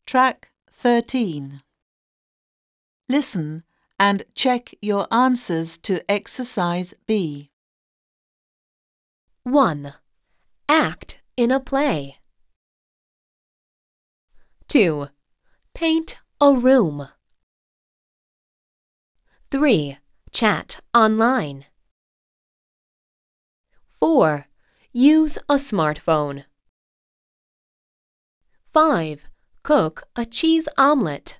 Track 13. Listen and check your answers to Exercise B. 1. Act in a play. 2. Paint a room. 3. Chat online. 4. Use a smartphone. 5. Cook a cheese omelette.